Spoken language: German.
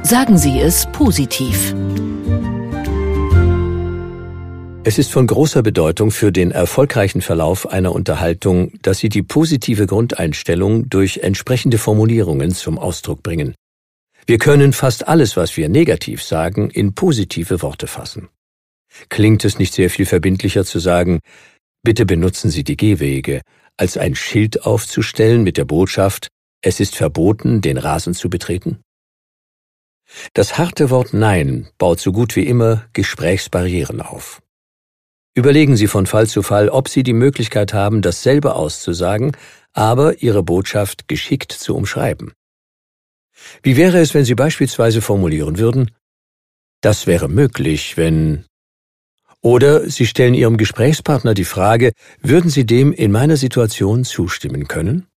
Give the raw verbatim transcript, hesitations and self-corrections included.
Sagen Sie es positiv. Es ist von großer Bedeutung für den erfolgreichen Verlauf einer Unterhaltung, dass Sie die positive Grundeinstellung durch entsprechende Formulierungen zum Ausdruck bringen. Wir können fast alles, was wir negativ sagen, in positive Worte fassen. Klingt es nicht sehr viel verbindlicher zu sagen, bitte benutzen Sie die Gehwege, als ein Schild aufzustellen mit der Botschaft, es ist verboten, den Rasen zu betreten? Das harte Wort Nein baut so gut wie immer Gesprächsbarrieren auf. Überlegen Sie von Fall zu Fall, ob Sie die Möglichkeit haben, dasselbe auszusagen, aber Ihre Botschaft geschickt zu umschreiben. Wie wäre es, wenn Sie beispielsweise formulieren würden, das wäre möglich, wenn... Oder Sie stellen Ihrem Gesprächspartner die Frage, würden Sie dem in meiner Situation zustimmen können?